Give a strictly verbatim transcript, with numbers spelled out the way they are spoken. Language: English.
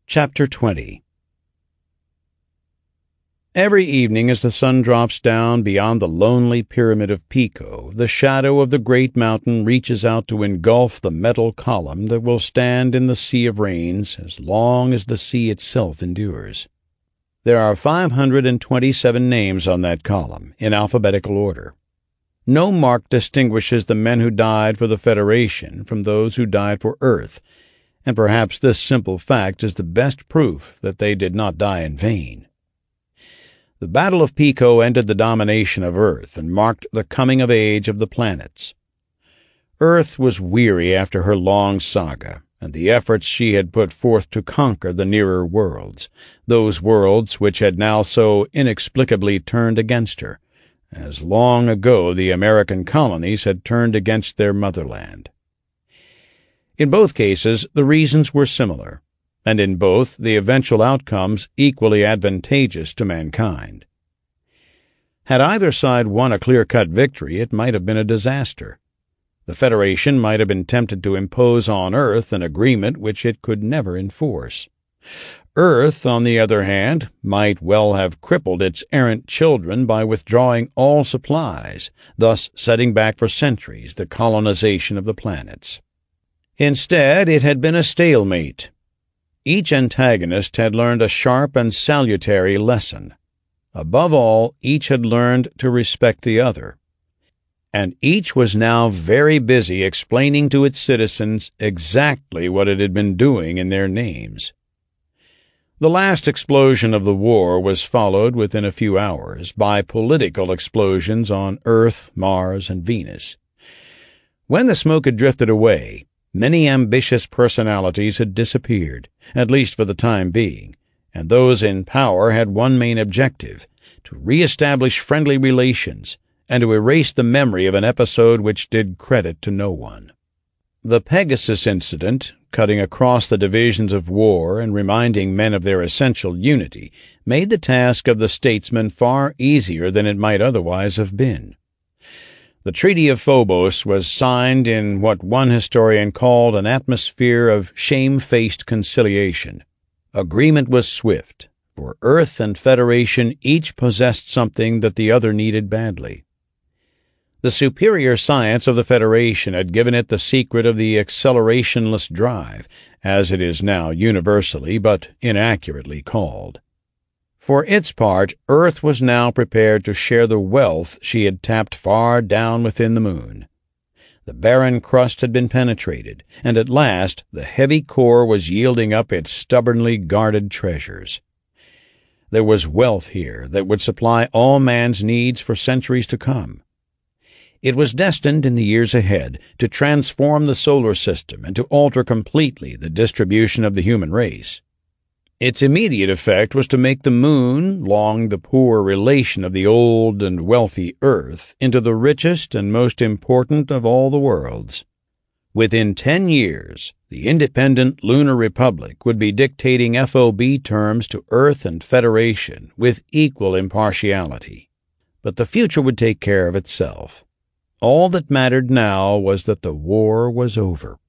Chapter twenty. Every evening as the sun drops down beyond the lonely pyramid of Pico, the shadow of the great mountain reaches out to engulf the metal column that will stand in the sea of rains as long as the sea itself endures. There are five hundred twenty-seven names on that column, in alphabetical order. No mark distinguishes the men who died for the Federation from those who died for Earth, and perhaps this simple fact is the best proof that they did not die in vain. The Battle of Pico ended the domination of Earth and marked the coming of age of the planets. Earth was weary after her long saga, and the efforts she had put forth to conquer the nearer worlds, those worlds which had now so inexplicably turned against her, as long ago the American colonies had turned against their motherland. In both cases, the reasons were similar, and in both the eventual outcomes equally advantageous to mankind. Had either side won a clear-cut victory, it might have been a disaster. The Federation might have been tempted to impose on Earth an agreement which it could never enforce. Earth, on the other hand, might well have crippled its errant children by withdrawing all supplies, thus setting back for centuries the colonization of the planets. Instead, it had been a stalemate. Each antagonist had learned a sharp and salutary lesson. Above all, each had learned to respect the other. And each was now very busy explaining to its citizens exactly what it had been doing in their names. The last explosion of the war was followed within a few hours by political explosions on Earth, Mars, and Venus. When the smoke had drifted away, many ambitious personalities had disappeared, at least for the time being, and those in power had one main objective, to re-establish friendly relations and to erase the memory of an episode which did credit to no one. The Pegasus incident, cutting across the divisions of war and reminding men of their essential unity, made the task of the statesman far easier than it might otherwise have been. The Treaty of Phobos was signed in what one historian called an atmosphere of shame-faced conciliation. Agreement was swift, for Earth and Federation each possessed something that the other needed badly. The superior science of the Federation had given it the secret of the accelerationless drive, as it is now universally but inaccurately called. For its part, Earth was now prepared to share the wealth she had tapped far down within the moon. The barren crust had been penetrated, and at last the heavy core was yielding up its stubbornly guarded treasures. There was wealth here that would supply all man's needs for centuries to come. It was destined in the years ahead to transform the solar system and to alter completely the distribution of the human race. Its immediate effect was to make the moon, long the poor relation of the old and wealthy Earth, into the richest and most important of all the worlds. Within ten years, the independent Lunar Republic would be dictating F O B terms to Earth and Federation with equal impartiality. But the future would take care of itself. All that mattered now was that the war was over.